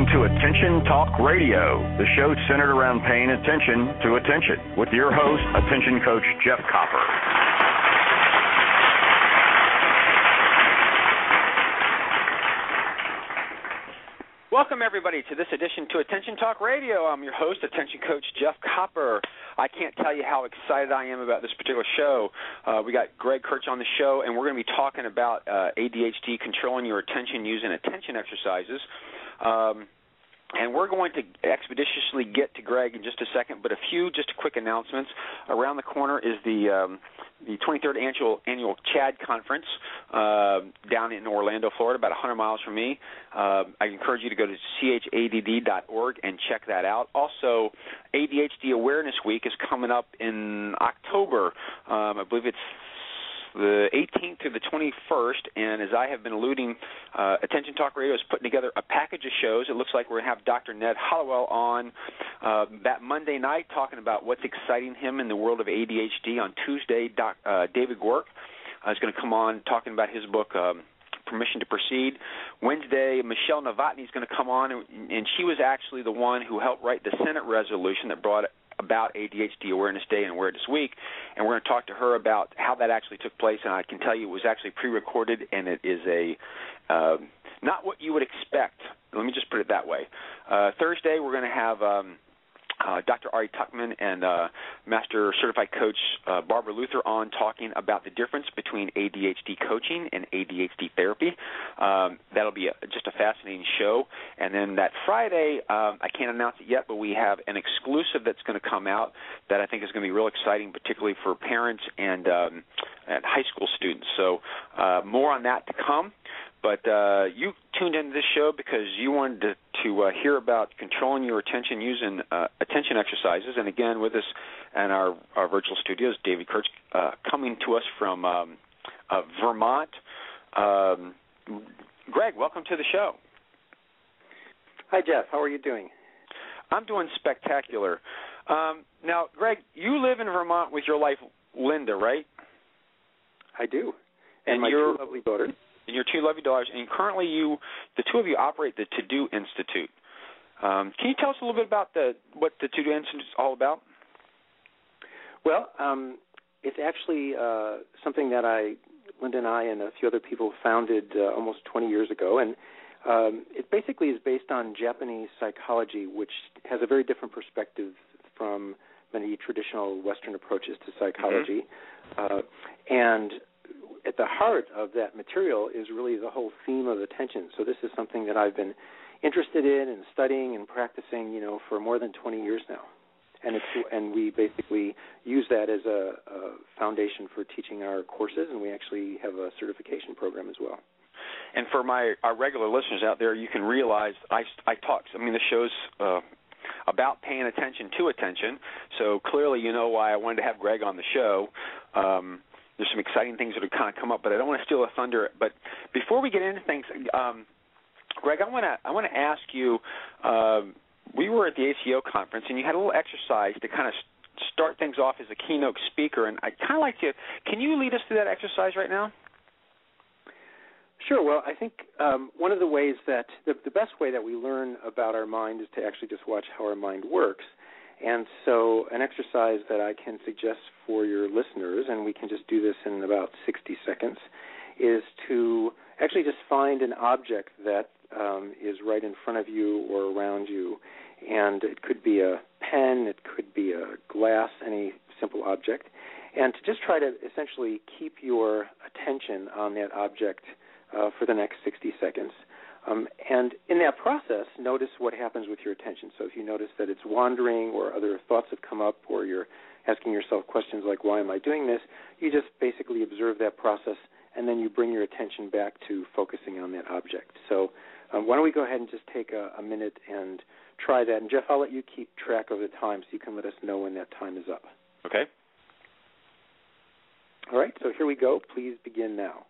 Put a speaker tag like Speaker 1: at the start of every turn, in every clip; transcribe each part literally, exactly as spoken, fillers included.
Speaker 1: welcome to Attention Talk Radio, the show centered around paying attention to attention, with your host, Attention Coach Jeff Copper.
Speaker 2: Welcome, everybody, to this edition to Attention Talk Radio. I'm your host, Attention Coach Jeff Copper. I can't tell you how excited I am about this particular show. Uh, we got Greg Kirch on the show, and we're going to be talking about uh, A D H D, controlling your attention using attention exercises. Um, and we're going to expeditiously get to Greg in just a second, but a few just quick announcements. Around the corner is the um, the twenty-third annual annual CHAD conference uh, down in Orlando, Florida, about one hundred miles from me. Uh, I encourage you to go to C H A D D dot org and check that out. Also, A D H D Awareness Week is coming up in October. Um, I believe it's the eighteenth to the twenty-first, and as I have been alluding, uh, Attention Talk Radio is putting together a package of shows. It looks like we're going to have Doctor Ned Hollowell on uh, that Monday night talking about what's exciting him in the world of A D H D. On Tuesday, Doc, uh, David Gork uh, is going to come on talking about his book, um, Permission to Proceed. Wednesday, Michelle Novotny is going to come on, and, and she was actually the one who helped write the Senate resolution that brought about A D H D Awareness Day and Awareness Week, and we're going to talk to her about how that actually took place. And I can tell you it was actually pre-recorded, and it is a uh, not what you would expect. Let me just put it that way. Uh, Thursday, we're going to have um, uh, Doctor Ari Tuckman and uh, Master Certified Coach uh, Barbara Luther on talking about the difference between A D H D coaching and A D H D therapy. Um, that'll be a, just a fascinating show. And then that Friday, um, I can't announce it yet, but we have an exclusive that's going to come out that I think is going to be real exciting, particularly for parents and, um, and high school students. So uh, more on that to come. But uh, you tuned into this show because you wanted to, to uh, hear about controlling your attention using uh, attention exercises. And again, with us in our, our virtual studios, David Kirch, uh, coming to us from um, uh, Vermont. Um, Greg, welcome to the show.
Speaker 3: Hi, Jeff. How are you doing?
Speaker 2: I'm doing spectacular. Um, now, Greg, you live in Vermont with your wife, Linda, right?
Speaker 3: I do. And, and my
Speaker 2: two
Speaker 3: lovely daughters.
Speaker 2: And your two lovely daughters. And currently, you, the two of you, operate the To Do Institute. Um, can you tell us a little bit about the what the To Do Institute is all about?
Speaker 3: Well, um, it's actually uh, something that I, Linda and I, and a few other people founded uh, almost twenty years ago, and um, it basically is based on Japanese psychology, which has a very different perspective from many traditional Western approaches to psychology, mm-hmm. uh, and at the heart of that material is really the whole theme of attention. So this is something that I've been interested in and studying and practicing, you know, for more than twenty years now. And it's and we basically use that as a, a foundation for teaching our courses, and we actually have a certification program as well.
Speaker 2: And for my our regular listeners out there, you can realize I, I talk. I mean, the show's uh, about paying attention to attention. So clearly, you know why I wanted to have Greg on the show. Um, There's some exciting things that have kind of come up, but I don't want to steal a thunder. But before we get into things, um, Greg, I want to I want to ask you. Uh, we were at the A C O conference, and you had a little exercise to kind of start things off as a keynote speaker. And I'd kind of like to. Can you lead us through that exercise right now?
Speaker 3: Sure. Well, I think um, one of the ways that the, the best way that we learn about our mind is to actually just watch how our mind works. And so an exercise that I can suggest for your listeners, and we can just do this in about sixty seconds, is to actually just find an object that um, is right in front of you or around you. And it could be a pen, it could be a glass, any simple object. And to just try to essentially keep your attention on that object uh, for the next sixty seconds. Um, and in that process, notice what happens with your attention. So if you notice that it's wandering or other thoughts have come up or you're asking yourself questions like, why am I doing this, you just basically observe that process, and then you bring your attention back to focusing on that object. So um, why don't we go ahead and just take a, a minute and try that. And, Jeff, I'll let you keep track of the time so you can let us know when that time is up.
Speaker 2: Okay.
Speaker 3: All right, so here we go. Please begin now.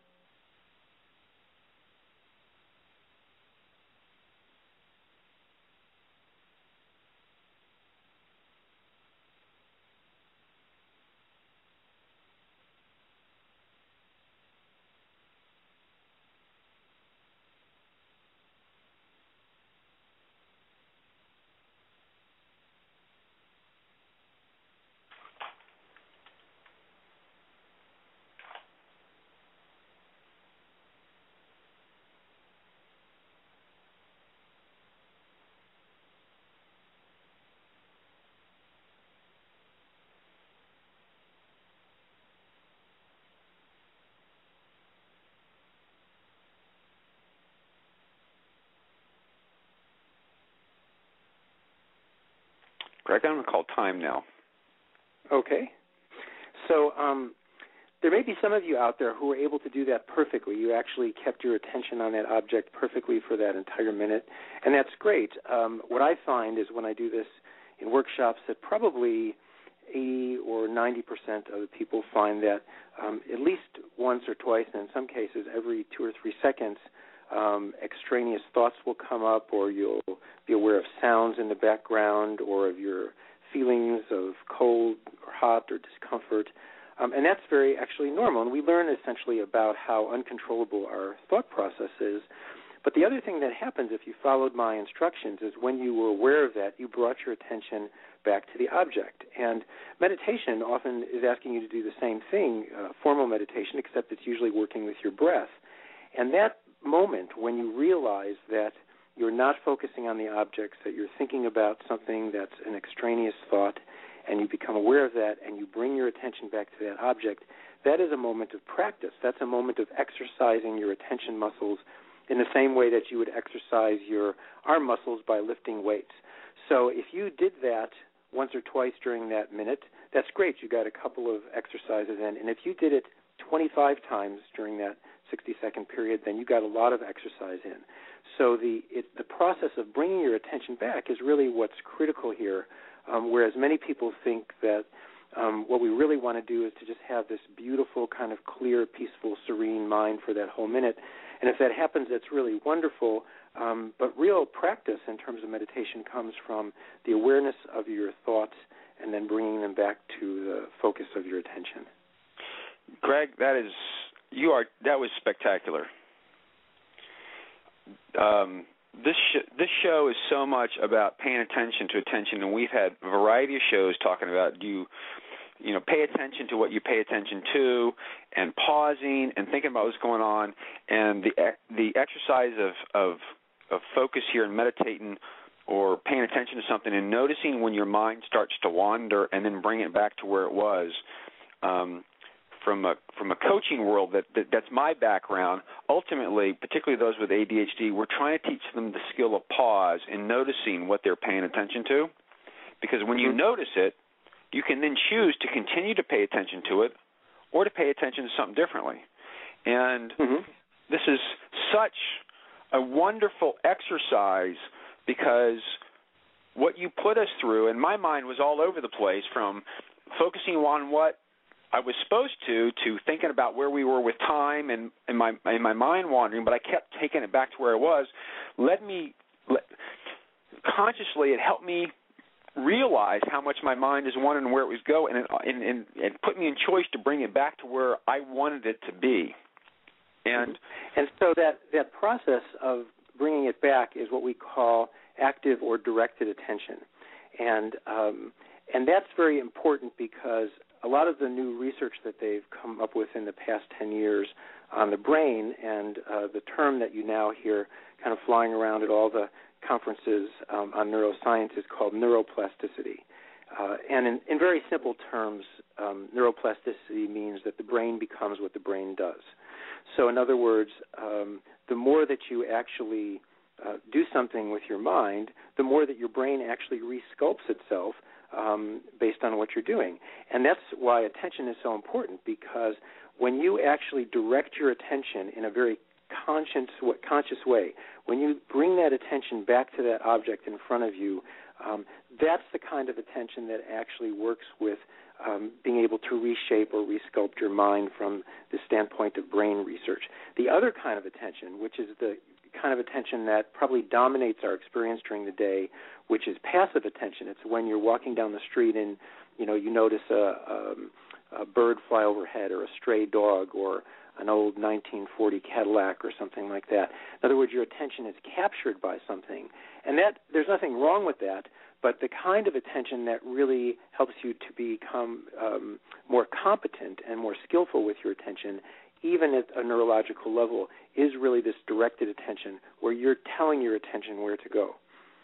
Speaker 2: Greg, I'm going to call time now.
Speaker 3: Okay. So um, there may be some of you out there who are able to do that perfectly. You actually kept your attention on that object perfectly for that entire minute, and that's great. Um, what I find is when I do this in workshops that probably eighty or ninety percent of the people find that um, at least once or twice, and in some cases every two or three seconds, um, extraneous thoughts will come up, or you'll be aware of sounds in the background, or of your feelings of cold or hot or discomfort. Um, and that's very actually normal. And we learn essentially about how uncontrollable our thought process is. But the other thing that happens if you followed my instructions is when you were aware of that, you brought your attention back to the object. And meditation often is asking you to do the same thing, uh, formal meditation, except it's usually working with your breath. And that moment when you realize that you're not focusing on the objects, that you're thinking about something that's an extraneous thought, and you become aware of that and you bring your attention back to that object, that is a moment of practice. That's a moment of exercising your attention muscles in the same way that you would exercise your arm muscles by lifting weights. So if you did that once or twice during that minute, that's great. You got a couple of exercises in. And if you did it twenty-five times during that sixty-second period, then you got a lot of exercise in. So the it, the process of bringing your attention back is really what's critical here, um, whereas many people think that um, what we really want to do is to just have this beautiful, kind of clear, peaceful, serene mind for that whole minute. And if that happens, that's really wonderful. Um, but real practice in terms of meditation comes from the awareness of your thoughts and then bringing them back to the focus of your attention.
Speaker 2: Greg, that is you are that was spectacular. Um, this sh- this show is so much about paying attention to attention, and we've had a variety of shows talking about do you, you know, pay attention to what you pay attention to, and pausing and thinking about what's going on, and the the exercise of of, of focus here and meditating or paying attention to something and noticing when your mind starts to wander and then bring it back to where it was. Um, From a from a coaching world, that, that that's my background. Ultimately, particularly those with A D H D, we're trying to teach them the skill of pause and noticing what they're paying attention to. Because when you notice it, you can then choose to continue to pay attention to it or to pay attention to something differently. And mm-hmm. this is such a wonderful exercise because what you put us through, and my mind was all over the place from focusing on what I was supposed to, to thinking about where we were with time and, and my and my mind wandering, but I kept taking it back to where it was. Let me, let, consciously, it helped me realize how much my mind is wandering and where it was going, and, and, and it put me in choice to bring it back to where I wanted it to be. And
Speaker 3: and so that, that process of bringing it back is what we call active or directed attention. And um, and that's very important because a lot of the new research that they've come up with in the past ten years on the brain and uh, the term that you now hear kind of flying around at all the conferences um, on neuroscience is called neuroplasticity. Uh, and in, in very simple terms, um, neuroplasticity means that the brain becomes what the brain does. So in other words, um, the more that you actually uh, do something with your mind, the more that your brain actually resculpts itself Um, based on what you're doing. And that's why attention is so important, because when you actually direct your attention in a very conscious, conscious way, when you bring that attention back to that object in front of you, um, that's the kind of attention that actually works with um, being able to reshape or resculpt your mind from the standpoint of brain research. The other kind of attention, which is the kind of attention that probably dominates our experience during the day, which is passive attention. It's when you're walking down the street and, you know, you notice a, a, a bird fly overhead or a stray dog or an old nineteen forty Cadillac or something like that. In other words, your attention is captured by something. And that there's nothing wrong with that, but the kind of attention that really helps you to become um, more competent and more skillful with your attention, even at a neurological level, is really this directed attention where you're telling your attention where to go.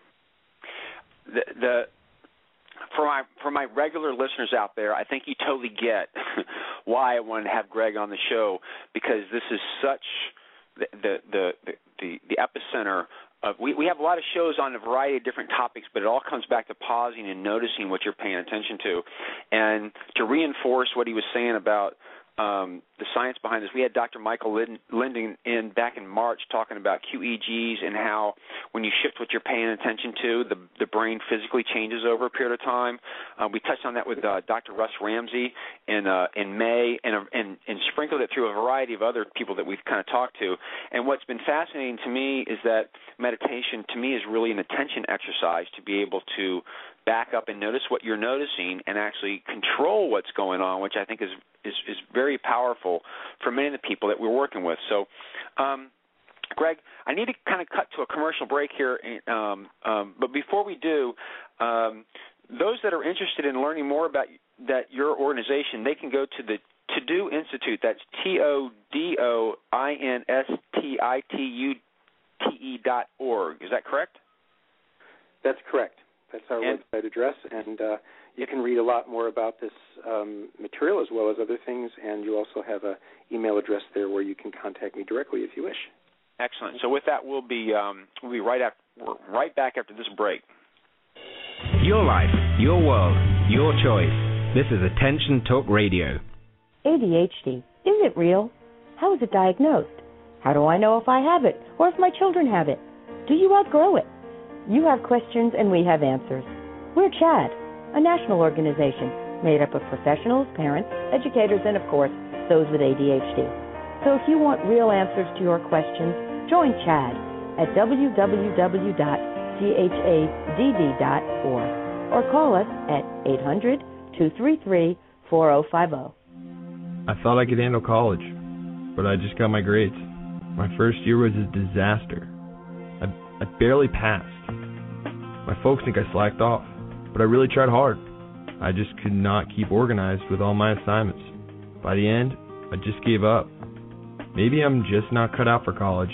Speaker 2: The, the for my for my regular listeners out there, I think you totally get why I wanted to have Greg on the show, because this is such the the the, the, the epicenter Uh, we, we have a lot of shows on a variety of different topics, but it all comes back to pausing and noticing what you're paying attention to. And to reinforce what he was saying about um, the science behind this, we had Doctor Michael Linden in back in March talking about Q E Gs and how when you shift what you're paying attention to, the, the brain physically changes over a period of time. Uh, we touched on that with uh, Doctor Russ Ramsey in uh, in May and, and, and sprinkled it through a variety of other people that we've kind of talked to. And what's been fascinating to me is that meditation, to me, is really an attention exercise to be able to back up and notice what you're noticing and actually control what's going on, which I think is is, is very powerful for many of the people that we're working with. So, um, Greg, I need to kind of cut to a commercial break here, um, um, but before we do, um, those that are interested in learning more about that your organization, they can go to the To Do Institute. That's T O D O I N S T I T U T E dot org. Is that correct?
Speaker 3: That's correct. That's our
Speaker 2: and,
Speaker 3: website address, and uh, you can read a lot more about this um, material as well as other things, and you also have an email address there where you can contact me directly if you wish.
Speaker 2: Excellent. So with that, we'll be um, we'll be right after, right back after this break.
Speaker 4: Your life, your world, your choice. This is Attention Talk Radio.
Speaker 5: A D H D, is it real? How is it diagnosed? How do I know if I have it or if my children have it? Do you outgrow it? You have questions and we have answers. We're CHADD, a national organization made up of professionals, parents, educators, and, of course, those with A D H D. So if you want real answers to your questions, join CHADD at w w w dot c h a d d dot org or call us at eight hundred, two three three, four zero five zero.
Speaker 6: I thought I could handle college, but I just got my grades. My first year was a disaster. I, I barely passed. My folks think I slacked off, but I really tried hard. I just could not keep organized with all my assignments. By the end, I just gave up. Maybe I'm just not cut out for college.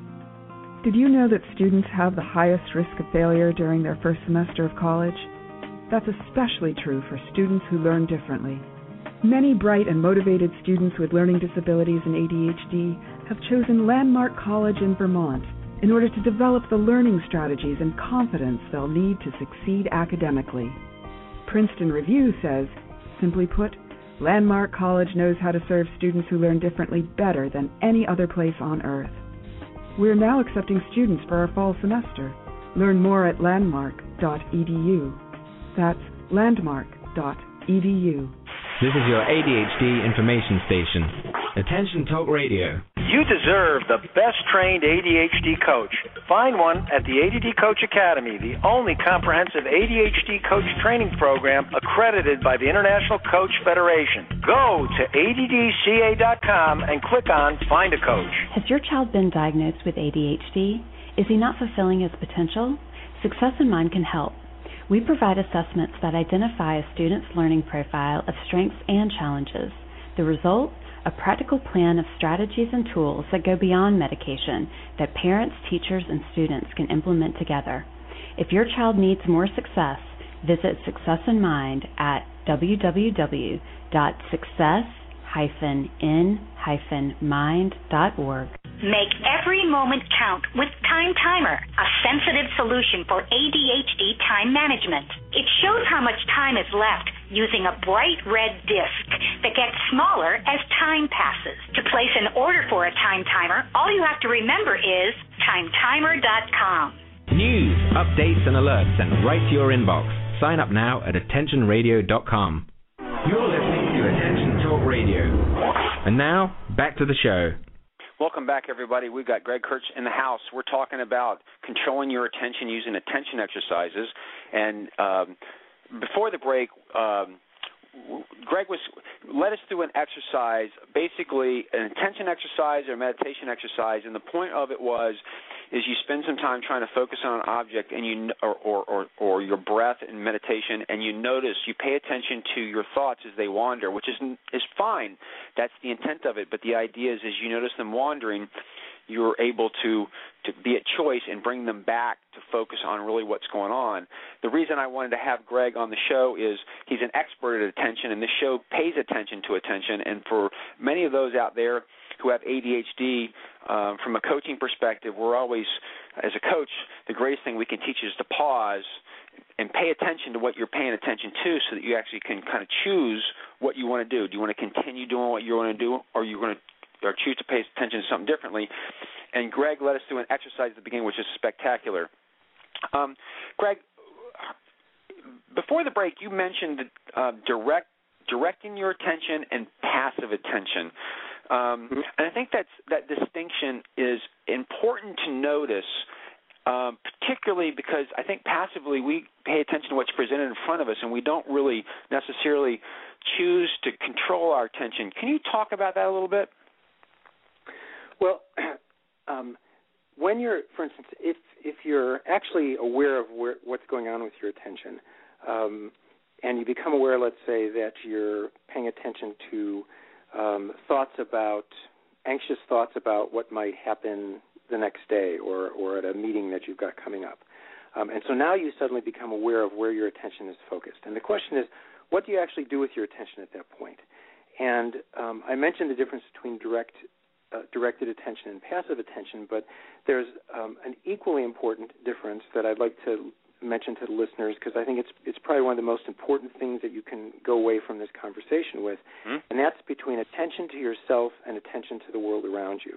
Speaker 7: Did you know that students have the highest risk of failure during their first semester of college? That's especially true for students who learn differently. Many bright and motivated students with learning disabilities and A D H D have chosen Landmark College in Vermont in order to develop the learning strategies and confidence they'll need to succeed academically. Princeton Review says, simply put, Landmark College knows how to serve students who learn differently better than any other place on earth. We're now accepting students for our fall semester. Learn more at landmark dot e d u. That's landmark dot e d u.
Speaker 4: This is your A D H D information station. Attention Talk Radio.
Speaker 8: You deserve the best-trained A D H D coach. Find one at the A D D Coach Academy, the only comprehensive A D H D coach training program accredited by the International Coach Federation. Go to A D D C A dot com and click on Find a Coach.
Speaker 9: Has your child been diagnosed with A D H D? Is he not fulfilling his potential? Success in Mind can help. We provide assessments that identify a student's learning profile of strengths and challenges. The result? A practical plan of strategies and tools that go beyond medication that parents, teachers, and students can implement together. If your child needs more success, visit Success in Mind at w w w dot success dash in dash mind dot org.
Speaker 10: Make every moment count with Time Timer, a sensitive solution for A D H D time management. It shows how much time is left using a bright red disc that gets smaller as time passes. To place an order for a Time Timer, all you have to remember is time timer dot com.
Speaker 4: News, updates, and alerts sent right to your inbox. Sign up now at attention radio dot com. You're listening to Attention Talk Radio. And now, back to the show.
Speaker 2: Welcome back, everybody. We've got Greg Kirch in the house. We're talking about controlling your attention using attention exercises. And um, before the break, um, Greg was led us through an exercise, basically an attention exercise or meditation exercise. And the point of it was is you spend some time trying to focus on an object and you or, or, or, or your breath in meditation, and you notice, you pay attention to your thoughts as they wander, which is is fine. That's the intent of it. But the idea is, as you notice them wandering, you're able to, to be at choice and bring them back to focus on really what's going on. The reason I wanted to have Greg on the show is he's an expert at attention, and this show pays attention to attention. And for many of those out there who have A D H D, um, from a coaching perspective, we're always, as a coach, the greatest thing we can teach is to pause and pay attention to what you're paying attention to, so that you actually can kind of choose what you want to do. Do you want to continue doing what you want to do, or you want to, or choose to pay attention to something differently? And Greg led us through an exercise at the beginning, which is spectacular. Um, Greg, before the break, you mentioned uh, direct, directing your attention and passive attention. Um, and I think that's, that distinction is important to notice, um, particularly because I think passively we pay attention to what's presented in front of us, and we don't really necessarily choose to control our attention. Can you talk about that a little bit?
Speaker 3: Well, um, when you're, for instance, if if you're actually aware of where, what's going on with your attention, um, and you become aware, let's say, that you're paying attention to um, thoughts about, anxious thoughts about what might happen the next day or, or at a meeting that you've got coming up. Um, and so now you suddenly become aware of where your attention is focused. And the question is, what do you actually do with your attention at that point? And um, I mentioned the difference between direct Uh, directed attention and passive attention, but there's um, an equally important difference that I'd like to mention to the listeners, because I think it's it's probably one of the most important things that you can go away from this conversation with, mm-hmm. and that's between attention to yourself and attention to the world around you.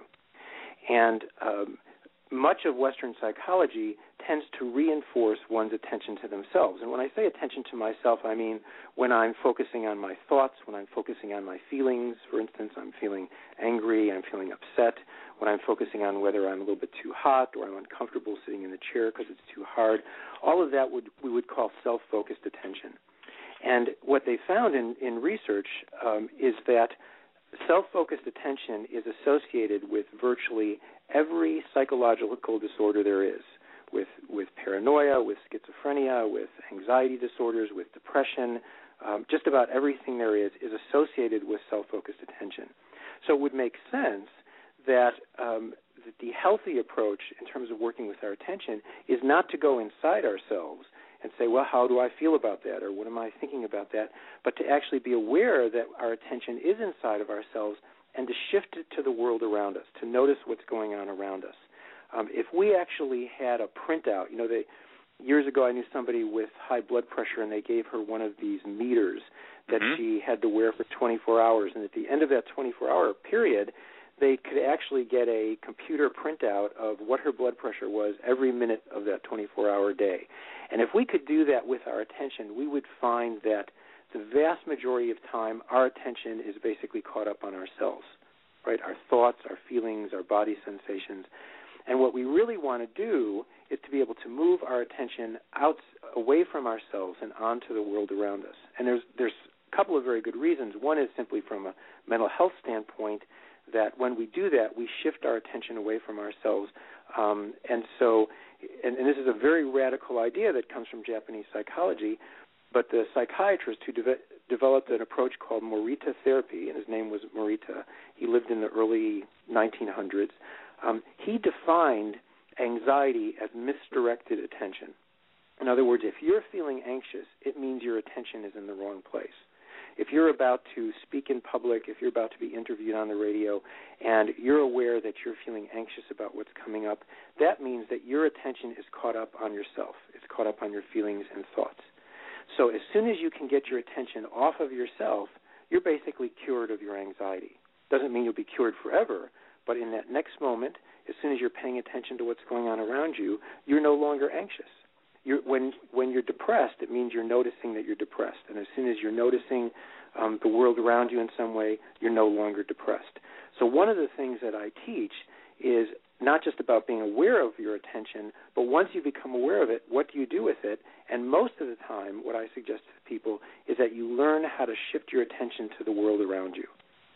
Speaker 3: And um, much of Western psychology tends to reinforce one's attention to themselves. And when I say attention to myself, I mean when I'm focusing on my thoughts, when I'm focusing on my feelings. For instance, I'm feeling angry, I'm feeling upset, when I'm focusing on whether I'm a little bit too hot or I'm uncomfortable sitting in the chair because it's too hard. All of that would we would call self-focused attention. And what they found in, in research um, is that self-focused attention is associated with virtually every psychological disorder there is, with with paranoia, with schizophrenia, with anxiety disorders, with depression. Um, just about everything there is is associated with self-focused attention. So it would make sense that, um, that the healthy approach in terms of working with our attention is not to go inside ourselves and say, well, how do I feel about that, or what am I thinking about that, but to actually be aware that our attention is inside of ourselves and to shift it to the world around us, to notice what's going on around us. Um, if we actually had a printout, you know, they, years ago I knew somebody with high blood pressure, and they gave her one of these meters that mm-hmm. she had to wear for twenty-four hours, and at the end of that twenty-four hour period, they could actually get a computer printout of what her blood pressure was every minute of that twenty-four hour day. And if we could do that with our attention, we would find that the vast majority of time our attention is basically caught up on ourselves, right? Our thoughts, our feelings, our body sensations. And what we really want to do is to be able to move our attention out, away from ourselves and onto the world around us. And there's there's a couple of very good reasons. One is simply from a mental health standpoint, that when we do that, we shift our attention away from ourselves. Um, and so, and, and this is a very radical idea that comes from Japanese psychology, but the psychiatrist who de- developed an approach called Morita therapy, and his name was Morita, he lived in the early nineteen hundreds, um, he defined anxiety as misdirected attention. In other words, if you're feeling anxious, it means your attention is in the wrong place. If you're about to speak in public, if you're about to be interviewed on the radio, and you're aware that you're feeling anxious about what's coming up, that means that your attention is caught up on yourself. It's caught up on your feelings and thoughts. So as soon as you can get your attention off of yourself, you're basically cured of your anxiety. Doesn't mean you'll be cured forever, but in that next moment, as soon as you're paying attention to what's going on around you, you're no longer anxious. You're, when when you're depressed, it means you're noticing that you're depressed. And as soon as you're noticing um, the world around you in some way, you're no longer depressed. So one of the things that I teach is not just about being aware of your attention, but once you become aware of it, what do you do with it? And most of the time, what I suggest to people is that you learn how to shift your attention to the world around you.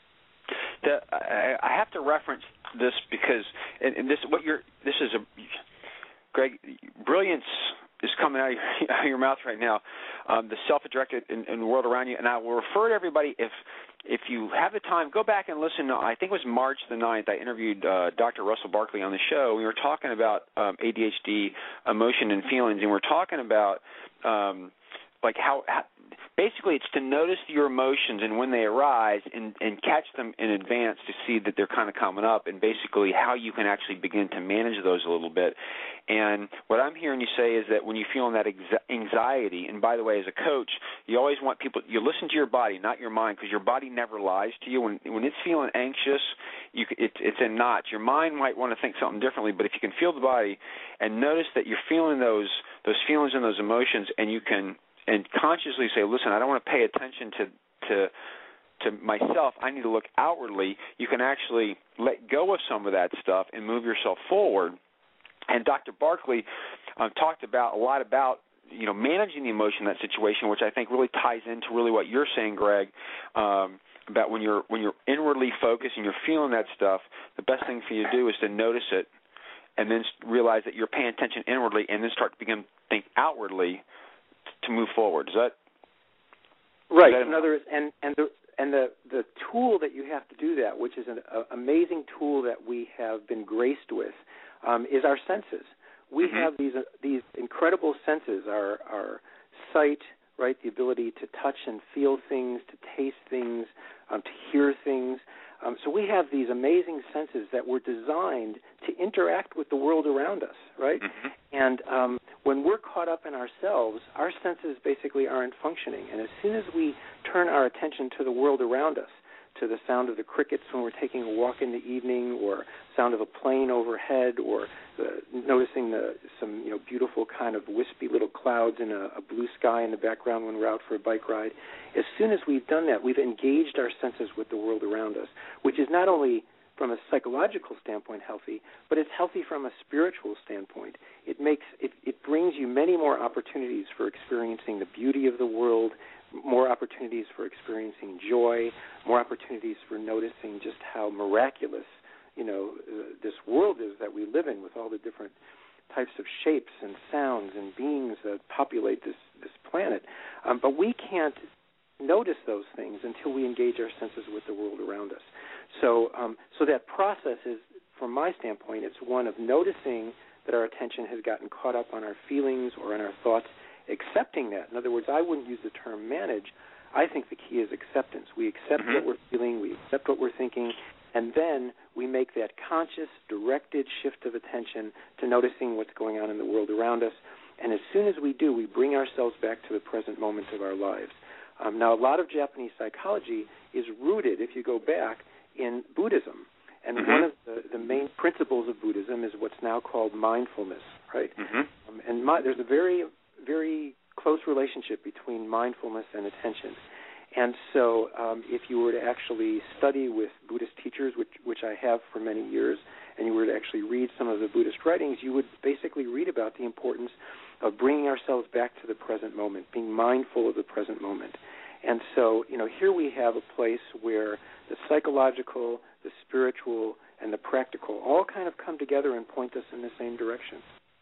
Speaker 2: The, I, I have to reference this because, and, and this what you're. This is a, Greg, brilliance is coming out of your, out of your mouth right now. Um, the self-directed in, in the world around you, and I will refer to everybody if if you have the time, go back and listen. To, I think it was March the ninth. I interviewed uh, Doctor Russell Barkley on the show. We were talking about um, A D H D, emotion and feelings, and we're talking about um, like how, how basically it's to notice your emotions and when they arise and, and catch them in advance to see that they're kind of coming up, and basically how you can actually begin to manage those a little bit. And what I'm hearing you say is that when you're feeling that anxiety, and by the way, as a coach, you always want people, you listen to your body, not your mind, because your body never lies to you. When when it's feeling anxious, you, it, it's in knots. Your mind might want to think something differently, but if you can feel the body and notice that you're feeling those those feelings and those emotions, and you can and consciously say, listen, I don't want to pay attention to to to myself, I need to look outwardly, you can actually let go of some of that stuff and move yourself forward. And Doctor Barkley uh, talked about a lot about, you know, managing the emotion in that situation, which I think really ties into really what you're saying, Greg, um, about when you're when you're inwardly focused and you're feeling that stuff, the best thing for you to do is to notice it and then realize that you're paying attention inwardly, and then start to begin to think outwardly to move forward. Is that
Speaker 3: right?
Speaker 2: Is that
Speaker 3: in other words, and and the and the the tool that you have to do that, which is an uh, amazing tool that we have been graced with, um, is our senses. We mm-hmm. have these uh, these incredible senses, our our sight, right, the ability to touch and feel things, to taste things, um, to hear things. Um, so we have these amazing senses that were designed to interact with the world around us, right?
Speaker 2: Mm-hmm.
Speaker 3: And um, when we're caught up in ourselves, our senses basically aren't functioning. And as soon as we turn our attention to the world around us, to the sound of the crickets when we're taking a walk in the evening, or sound of a plane overhead, or the, noticing the, some you know beautiful kind of wispy little clouds in a, a blue sky in the background when we're out for a bike ride, as soon as we've done that, we've engaged our senses with the world around us, which is not only from a psychological standpoint healthy, but it's healthy from a spiritual standpoint. It makes it, it brings you many more opportunities for experiencing the beauty of the world, more opportunities for experiencing joy, more opportunities for noticing just how miraculous, you know, uh, this world is that we live in, with all the different types of shapes and sounds and beings that populate this, this planet. Um, but we can't notice those things until we engage our senses with the world around us. So, um, so that process is, from my standpoint, it's one of noticing that our attention has gotten caught up on our feelings or on our thoughts, accepting that. In other words, I wouldn't use the term manage. I think the key is acceptance. We accept
Speaker 2: mm-hmm.
Speaker 3: what we're feeling, we accept what we're thinking, and then we make that conscious, directed shift of attention to noticing what's going on in the world around us. And as soon as we do, we bring ourselves back to the present moment of our lives. Um, now, a lot of Japanese psychology is rooted, if you go back, in Buddhism. And
Speaker 2: mm-hmm.
Speaker 3: one of the, the main principles of Buddhism is what's now called mindfulness, right?
Speaker 2: Mm-hmm.
Speaker 3: Um, and my, there's a very very close relationship between mindfulness and attention. And so um, if you were to actually study with Buddhist teachers, which, which I have for many years, and you were to actually read some of the Buddhist writings, you would basically read about the importance of bringing ourselves back to the present moment, being mindful of the present moment. And so, you know, here we have a place where the psychological, the spiritual, and the practical all kind of come together and point us in the same direction.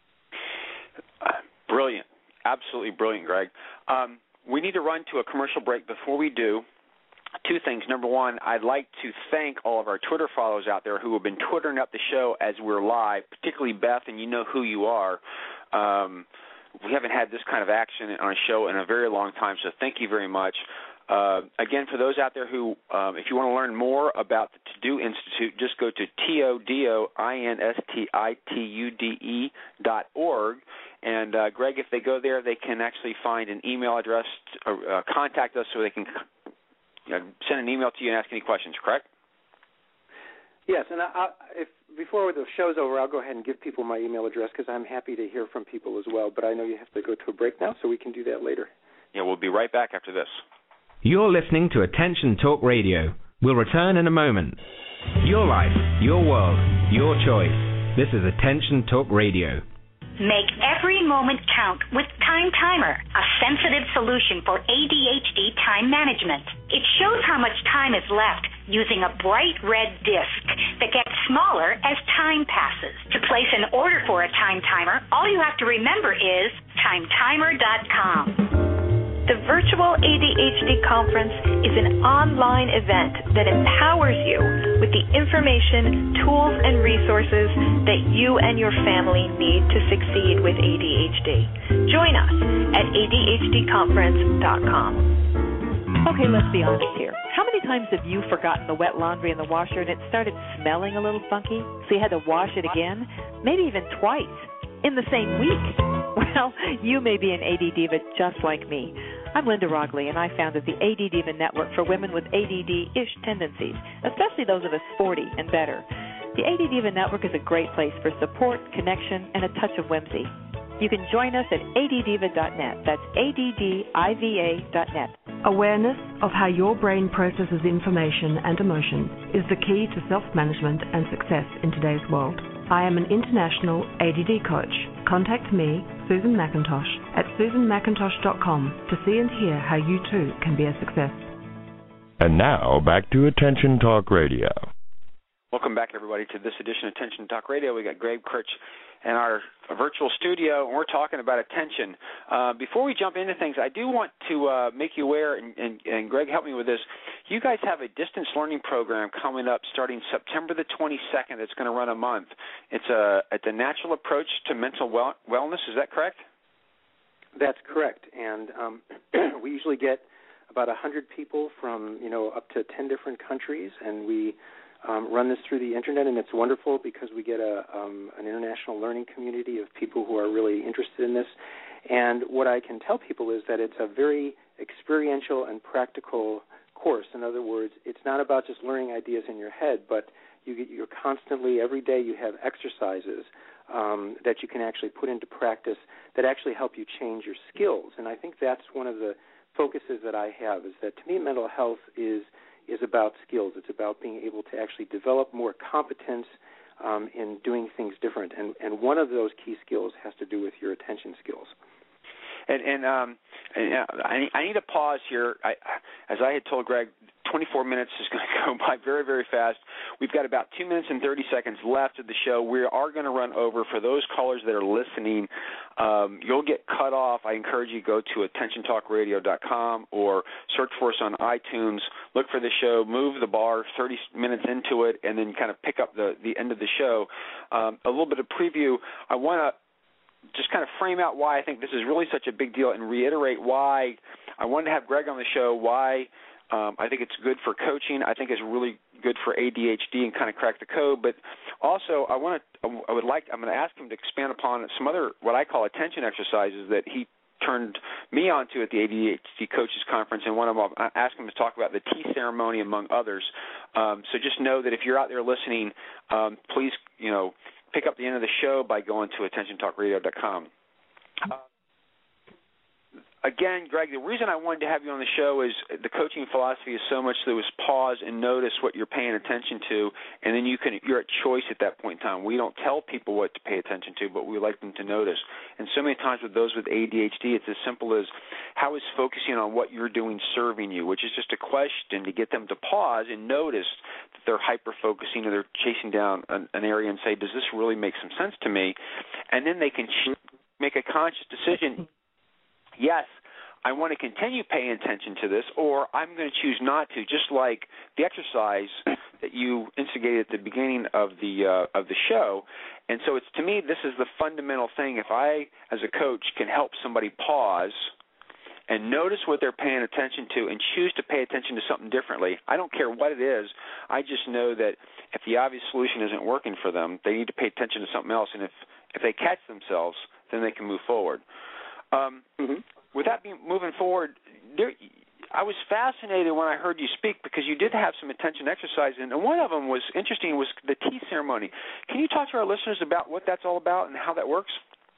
Speaker 2: Uh, brilliant. Absolutely brilliant, Greg. Um, we need to run to a commercial break. Before we do, two things. Number one, I'd like to thank all of our Twitter followers out there who have been Twittering up the show as we're live, particularly Beth, and you know who you are. Um, we haven't had this kind of action on a show in a very long time, so thank you very much. Uh, again, for those out there who, um, if you want to learn more about the To-Do Institute, just go to T O D O I N S T I T U D E dot org. And, uh, Greg, if they go there, they can actually find an email address or uh, contact us so they can you know, send an email to you and ask any questions, correct?
Speaker 3: Yes, and I, I, if before the show's over, I'll go ahead and give people my email address because I'm happy to hear from people as well. But I know you have to go to a break now, so we can do that later.
Speaker 2: Yeah, we'll be right back after this.
Speaker 4: You're listening to Attention Talk Radio. We'll return in a moment. Your life, your world, your choice. This is Attention Talk Radio.
Speaker 10: Make every moment count with Time Timer, a sensitive solution for A D H D time management. It shows how much time is left using a bright red disc that gets smaller as time passes. To place an order for a Time Timer, all you have to remember is time timer dot com.
Speaker 11: The Virtual A D H D Conference is an online event that empowers you with the information, tools, and resources that you and your family need to succeed with A D H D. Join us at A D H D conference dot com.
Speaker 12: Okay, let's be honest here. How many times have you forgotten the wet laundry in the washer and it started smelling a little funky, so you had to wash it again, maybe even twice, in the same week? Well, you may be an A D diva just like me. I'm Linda Rogley, and I founded the A D Diva Network for women with A D D-ish tendencies, especially those of us forty and better. The A D Diva Network is a great place for support, connection, and a touch of whimsy. You can join us at A D diva dot net. That's A D D I V A dot net.
Speaker 13: Awareness of how your brain processes information and emotion is the key to self-management and success in today's world. I am an international A D D coach. Contact me, Susan McIntosh, at susan mcintosh dot com to see and hear how you too can be a success.
Speaker 14: And now, back to Attention Talk Radio.
Speaker 2: Welcome back, everybody, to this edition of Attention Talk Radio. We got Greg Kirch in our virtual studio, and we're talking about attention. Uh, before we jump into things, I do want to uh, make you aware, and, and, and Greg, help me with this. You guys have a distance learning program coming up starting September the twenty-second. It's going to run a month. It's a it's a natural approach to mental well, wellness. Is that correct?
Speaker 3: That's correct. And um, we usually get about one hundred people from, you know, up to ten different countries, and we Um, run this through the Internet, and it's wonderful because we get a um, an international learning community of people who are really interested in this. And what I can tell people is that it's a very experiential and practical course. In other words, it's not about just learning ideas in your head, but you get, you're constantly, every day you have exercises um, that you can actually put into practice that actually help you change your skills. And I think that's one of the focuses that I have, is that to me mental health is is about skills. It's about being able to actually develop more competence um, in doing things different. And, and one of those key skills has to do with your attention skills.
Speaker 2: And, and, um, and I, I need to pause here. I, as I had told Greg, twenty-four minutes is going to go by very, very fast. We've got about two minutes and thirty seconds left of the show. We are going to run over. For those callers that are listening, um, you'll get cut off. I encourage you to go to attention talk radio dot com or search for us on iTunes. Look for the show, move the bar thirty minutes into it, and then kind of pick up the, the end of the show. Um, a little bit of preview. I want to just kind of frame out why I think this is really such a big deal and reiterate why I wanted to have Greg on the show, why um, I think it's good for coaching. I think it's really good for A D H D and kind of crack the code. But also I want to, I would like, I'm going to ask him to expand upon some other what I call attention exercises that he turned me onto at the A D H D Coaches Conference, and one of them, I asked him to talk about the tea ceremony, among others. Um, so just know that if you're out there listening, um, please, you know, pick up the end of the show by going to attention talk radio dot com. Uh, again, Greg, the reason I wanted to have you on the show is the coaching philosophy is so much that it was pause and notice what you're paying attention to, and then you can, you're at choice at that point in time. We don't tell people what to pay attention to, but we like them to notice. And so many times with those with A D H D, it's as simple as how is focusing on what you're doing serving you, which is just a question to get them to pause and notice that they're hyper-focusing or they're chasing down an, an area and say, does this really make some sense to me? And then they can ch- make a conscious decision. Yes, I want to continue paying attention to this, or I'm going to choose not to, just like the exercise that you instigated at the beginning of the uh, of the show. And so it's, to me, this is the fundamental thing. If I, as a coach, can help somebody pause and notice what they're paying attention to and choose to pay attention to something differently, I don't care what it is. I just know that if the obvious solution isn't working for them, they need to pay attention to something else. And if, if they catch themselves, then they can move forward. Um, mm-hmm. With that being moving forward, there, I was fascinated when I heard you speak because you did have some attention exercises, and one of them was interesting, was the tea ceremony. Can you talk to our listeners about what that's all about and how that works?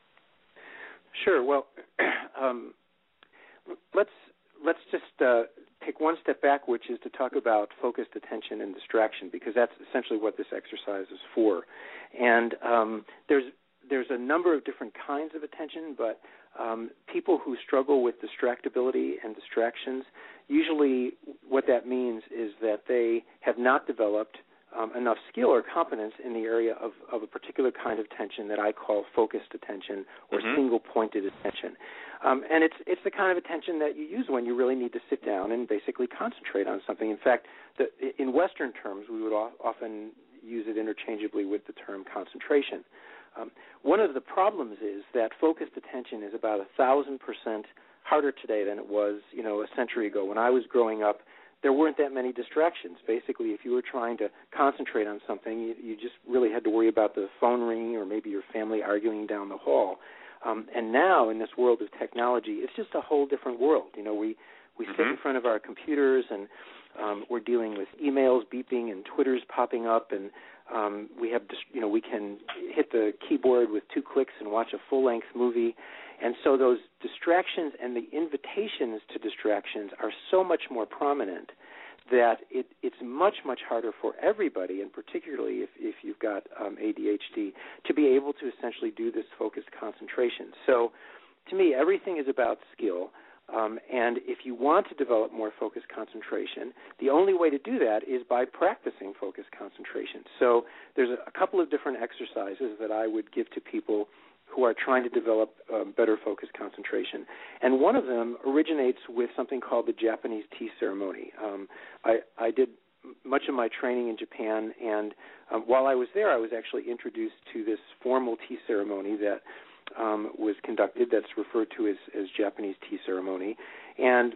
Speaker 3: Sure. Well, um, let's let's just uh, take one step back, which is to talk about focused attention and distraction, because that's essentially what this exercise is for. And um, there's there's a number of different kinds of attention, but um, people who struggle with distractibility and distractions, usually what that means is that they have not developed um, enough skill or competence in the area of, of a particular kind of attention that I call focused attention or mm-hmm. single-pointed attention. Um, and it's it's the kind of attention that you use when you really need to sit down and basically concentrate on something. In fact, the, in Western terms, we would often use it interchangeably with the term concentration. Um, one of the problems is that focused attention is about a thousand percent harder today than it was, you know, a century ago. When I was growing up, there weren't that many distractions. Basically, if you were trying to concentrate on something, you, you just really had to worry about the phone ringing or maybe your family arguing down the hall. Um, and now, in this world of technology, it's just a whole different world. You know, we, we mm-hmm. sit in front of our computers, and um, we're dealing with emails beeping and Twitters popping up, and um, we have, you know, we can hit the keyboard with two clicks and watch a full-length movie. And so those distractions and the invitations to distractions are so much more prominent that it, it's much, much harder for everybody, and particularly if, if you've got um, A D H D, to be able to essentially do this focused concentration. So to me, everything is about skill. Um, and if you want to develop more focused concentration, the only way to do that is by practicing focused concentration. So there's a, a couple of different exercises that I would give to people who are trying to develop um, better focused concentration. And one of them originates with something called the Japanese tea ceremony. Um, I, I did much of my training in Japan, and um, while I was there, I was actually introduced to this formal tea ceremony that um, was conducted that's referred to as, as Japanese tea ceremony. And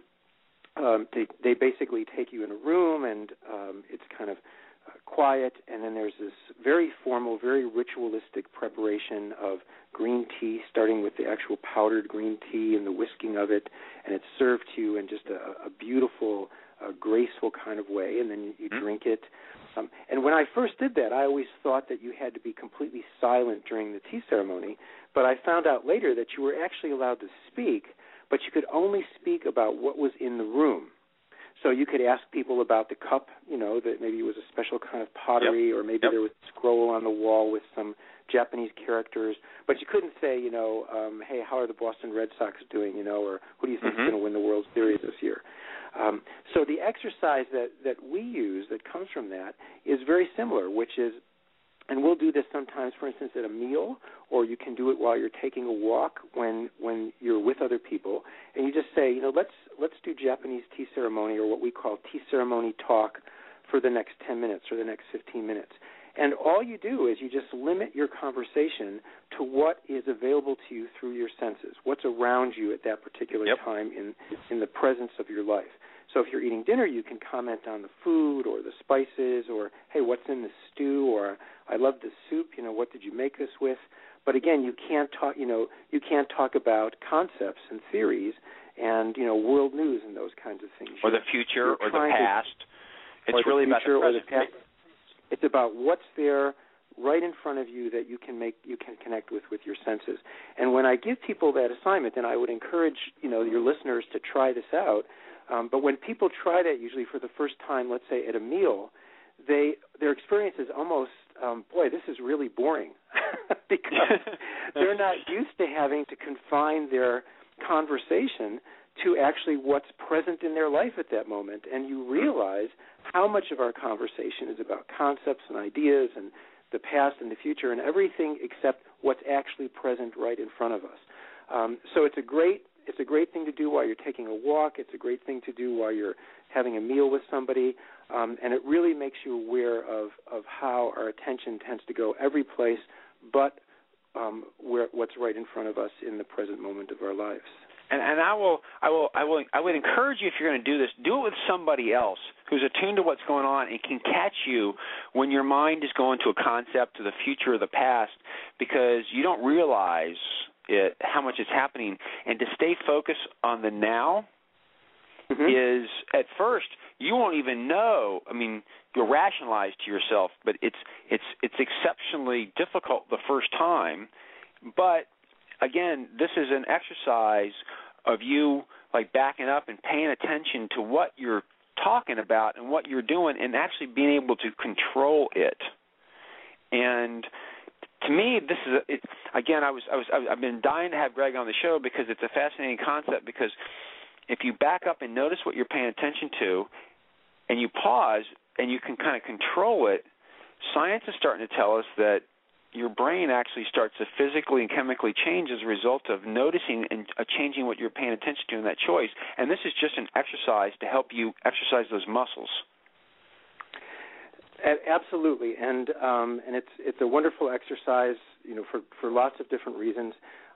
Speaker 3: um, they, they basically take you in a room, and um, it's kind of uh, quiet, and then there's this very formal, very ritualistic preparation of green tea, starting with the actual powdered green tea and the whisking of it, and it's served to you in just a, a beautiful, uh, graceful kind of way, and then you, you drink it. Um, and when I first did that, I always thought that you had to be completely silent during the tea ceremony, but I found out later that you were actually allowed to speak, but you could only speak about what was in the room. So you could ask people about the cup, you know, that maybe it was a special kind of pottery, yep. or maybe yep. there was a scroll on the wall with some Japanese characters, but you couldn't say, you know, um, hey, how are the Boston Red Sox doing, you know, or who do you think mm-hmm. is going to win the World Series this year? Um, so the exercise that, that we use that comes from that is very similar, which is, and we'll do this sometimes, for instance, at a meal, or you can do it while you're taking a walk when when you're with other people, and you just say, you know, let's let's do Japanese tea ceremony, or what we call tea ceremony talk, for the next ten minutes or the next fifteen minutes. And all you do is you just limit your conversation to what is available to you through your senses, what's around you at that particular yep. time in in the presence of your life. So if you're eating dinner, you can comment on the food or the spices, or, hey, what's in the stew, or I love the soup, you know, what did you make this with? But again, you can't talk, you know, you can't talk about concepts and theories and, you know, world news and those kinds of things.
Speaker 2: Or the future or the past.
Speaker 3: To,
Speaker 2: it's really about the present.
Speaker 3: The past. It's about what's there right in front of you that you can make, you can connect with with your senses. And when I give people that assignment, then I would encourage, you know, your listeners to try this out. Um, but when people try that, usually for the first time, let's say at a meal, they their experience is almost, um, boy, this is really boring, because they're not used to having to confine their conversation to actually what's present in their life at that moment. And you realize how much of our conversation is about concepts and ideas and the past and the future and everything except what's actually present right in front of us. Um, so it's a great It's a great thing to do while you're taking a walk. It's a great thing to do while you're having a meal with somebody. Um, and it really makes you aware of, of how our attention tends to go every place but um, where what's right in front of us in the present moment of our lives.
Speaker 2: And, and I will, I will, I will, I would encourage you, if you're going to do this, do it with somebody else who's attuned to what's going on and can catch you when your mind is going to a concept, to the future or the past, because you don't realize it, how much is happening. And to stay focused on the now mm-hmm. is, at first, you won't even know. I mean, you'll rationalize to yourself, but it's it's it's exceptionally difficult the first time. But again, this is an exercise of you like backing up and paying attention to what you're talking about and what you're doing, and actually being able to control it. And to me, this is a, it, again. I was I was I've been dying to have Greg on the show because it's a fascinating concept. Because if you back up and notice what you're paying attention to, and you pause and you can kind of control it, science is starting to tell us that your brain actually starts to physically and chemically change as a result of noticing and uh, changing what you're paying attention to in that choice. And this is just an exercise to help you exercise those muscles. Absolutely, and um, and it's it's a wonderful exercise, you know, for, for lots of different reasons.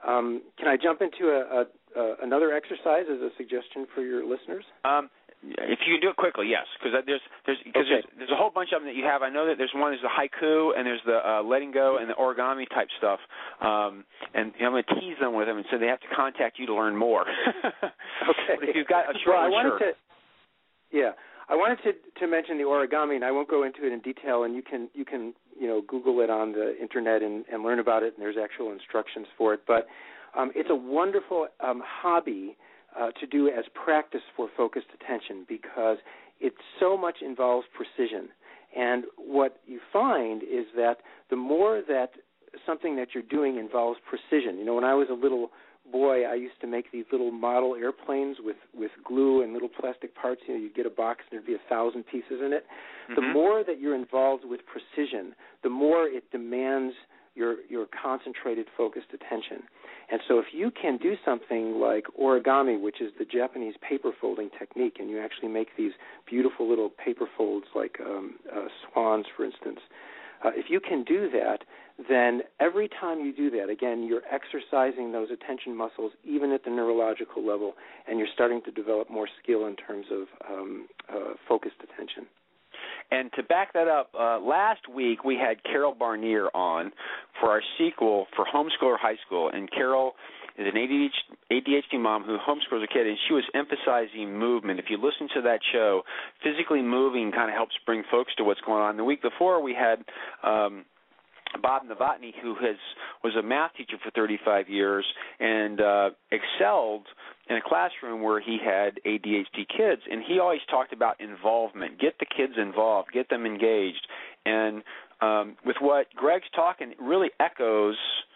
Speaker 3: Um, can I jump into a, a, a, another exercise as a suggestion for your listeners?
Speaker 2: Um, if you can do it quickly, yes, because there's there's because
Speaker 3: okay.
Speaker 2: there's, there's a whole bunch of them that you have. I know that there's one, there's the haiku, and there's the uh, letting go and the origami type stuff. Um, and you know, I'm going to tease them with them, and so they have to contact you to learn more.
Speaker 3: Okay.
Speaker 2: But if you've got a short
Speaker 3: well, I wanted
Speaker 2: sure.
Speaker 3: to, yeah, I wanted to to mention the origami, and I won't go into it in detail. And you can you can you know Google it on the internet and, and learn about it. And there's actual instructions for it. But um, it's a wonderful um, hobby. Uh, to do as practice for focused attention, because it so much involves precision. And what you find is that the more that something that you're doing involves precision, you know, when I was a little boy, I used to make these little model airplanes with, with glue and little plastic parts. You know, you'd get a box and there'd be a thousand pieces in it. Mm-hmm. The more that you're involved with precision, the more it demands your your concentrated, focused attention. And so if you can do something like origami, which is the Japanese paper folding technique, and you actually make these beautiful little paper folds like um, uh, swans, for instance, uh, if you can do that, then every time you do that, again, you're exercising those attention muscles even at the neurological level, and you're starting to develop more skill in terms of um, uh, focused attention.
Speaker 2: And to back that up, uh, last week we had Carol Barnier on for our sequel for Homeschooler High School. And Carol is an A D H D mom who homeschools a kid, and she was emphasizing movement. If you listen to that show, physically moving kind of helps bring folks to what's going on. The week before we had um, Bob Novotny, who has was a math teacher for thirty-five years and uh, excelled in a classroom where he had A D H D kids, and he always talked about involvement. Get the kids involved, get them engaged. And um, with what Greg's talking, it really echoes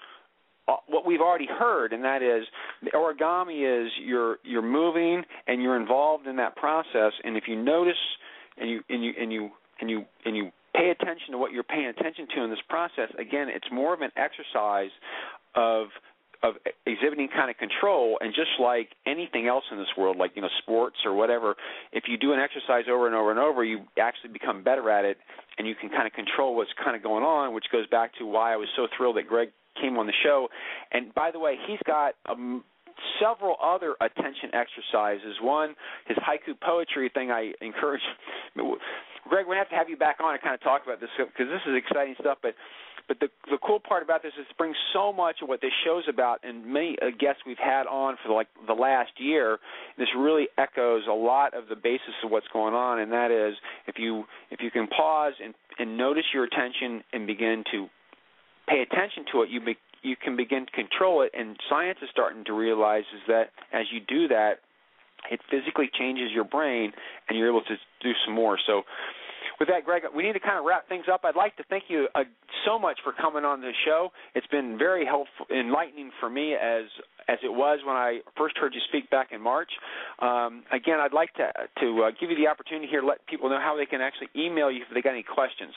Speaker 2: what we've already heard, and that is the origami is you're you're moving and you're involved in that process. And if you notice and you and you and you and you and you pay attention to what you're paying attention to in this process, again, it's more of an exercise of of exhibiting kind of control. And just like anything else in this world, like, you know, sports or whatever, if you do an exercise over and over and over, you actually become better at it, and you can kind of control what's kind of going on, which goes back to why I was so thrilled that Greg came on the show. And by the way, he's got um, several other attention exercises. One, his haiku poetry thing, I encourage. Greg, we have to have you back on and kind of talk about this, because this is exciting stuff. But but the the cool part about this is it brings so much of what this show's about, and many uh, guests we've had on for like the last year. This really echoes a lot of the basis of what's going on, and that is if you if you can pause and, and notice your attention and begin to pay attention to it, you be, you can begin to control it. And science is starting to realize is that as you do that, it physically changes your brain, and you're able to do some more. So with that, Greg, we need to kind of wrap things up. I'd like to thank you uh, so much for coming on the show. It's been very helpful, enlightening for me as as it was when I first heard you speak back in March. Um, again, I'd like to, to uh, give you the opportunity here to let people know how they can actually email you if they got any questions.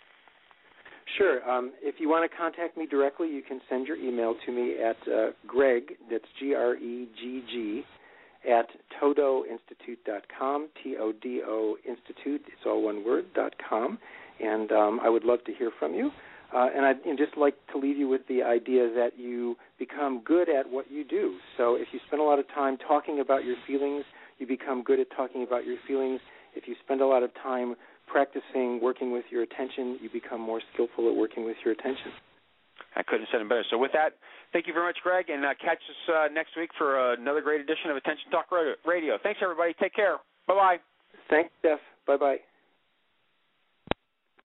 Speaker 3: Sure. Um, if you want to contact me directly, you can send your email to me at uh, Greg, that's G R E G G, at todo institute dot com, T O D O Institute, it's all one word, dot com, and um, I would love to hear from you. Uh, and I'd and just like to leave you with the idea that you become good at what you do. So if you spend a lot of time talking about your feelings, you become good at talking about your feelings. If you spend a lot of time practicing working with your attention, you become more skillful at working with your attention.
Speaker 2: I couldn't have said it better. So with that, thank you very much, Greg, and uh, catch us uh, next week for uh, another great edition of Attention Talk Radio. Thanks, everybody. Take care. Bye-bye.
Speaker 3: Thanks, Jeff. Bye-bye.